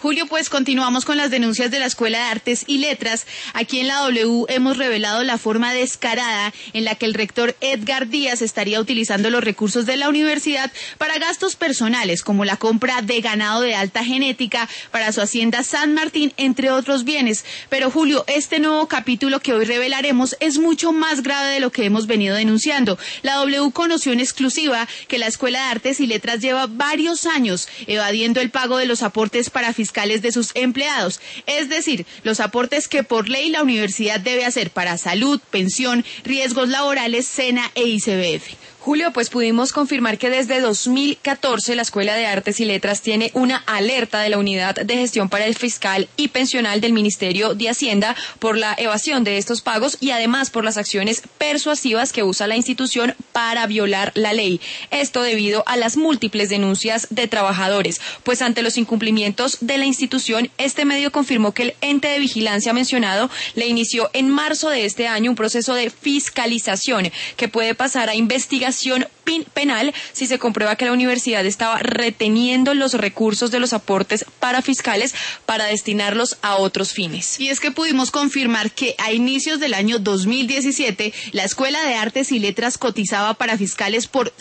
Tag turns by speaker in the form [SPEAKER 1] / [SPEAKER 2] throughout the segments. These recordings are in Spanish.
[SPEAKER 1] Julio, pues continuamos con las denuncias de la Escuela de Artes y Letras. Aquí en la W hemos revelado la forma descarada en la que el rector Edgar Díaz estaría utilizando los recursos de la universidad para gastos personales, como la compra de ganado de alta genética para su hacienda San Martín, entre otros bienes. Pero Julio, este nuevo capítulo que hoy revelaremos es mucho más grave de lo que hemos venido denunciando. La W conoció en exclusiva que la Escuela de Artes y Letras lleva varios años evadiendo el pago de los aportes para fiscales de sus empleados, es decir, los aportes que por ley la universidad debe hacer para salud, pensión, riesgos laborales, SENA e ICBF.
[SPEAKER 2] Julio, pues pudimos confirmar que desde 2014 la Escuela de Artes y Letras tiene una alerta de la Unidad de Gestión para el Fiscal y Pensional del Ministerio de Hacienda por la evasión de estos pagos y además por las acciones persuasivas que usa la institución para violar la ley. Esto debido a las múltiples denuncias de trabajadores, pues ante los incumplimientos de la institución, este medio confirmó que el ente de vigilancia mencionado le inició en marzo de este año un proceso de fiscalización que puede pasar a investigación penal si se comprueba que la universidad estaba reteniendo los recursos de los aportes para fiscales para destinarlos a otros fines.
[SPEAKER 1] Y es que pudimos confirmar que a inicios del año 2017 la Escuela de Artes y Letras cotizaba para fiscales por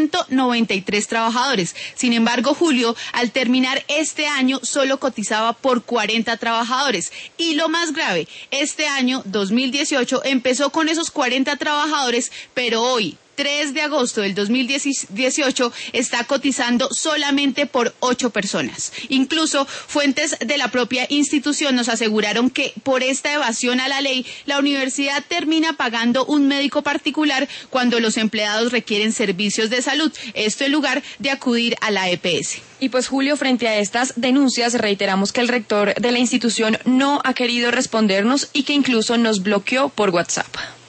[SPEAKER 1] 193 trabajadores. Sin embargo, Julio, al terminar este año solo cotizaba por 40 trabajadores. Y lo más grave, este año 2018 empezó con esos 40 trabajadores, pero hoy, 3 de agosto del 2018, está cotizando solamente por 8 personas. Incluso fuentes de la propia institución nos aseguraron que por esta evasión a la ley, la universidad termina pagando un médico particular cuando los empleados requieren servicios de salud, esto en lugar de acudir a la EPS.
[SPEAKER 2] Y pues Julio, frente a estas denuncias, reiteramos que el rector de la institución no ha querido respondernos y que incluso nos bloqueó por WhatsApp.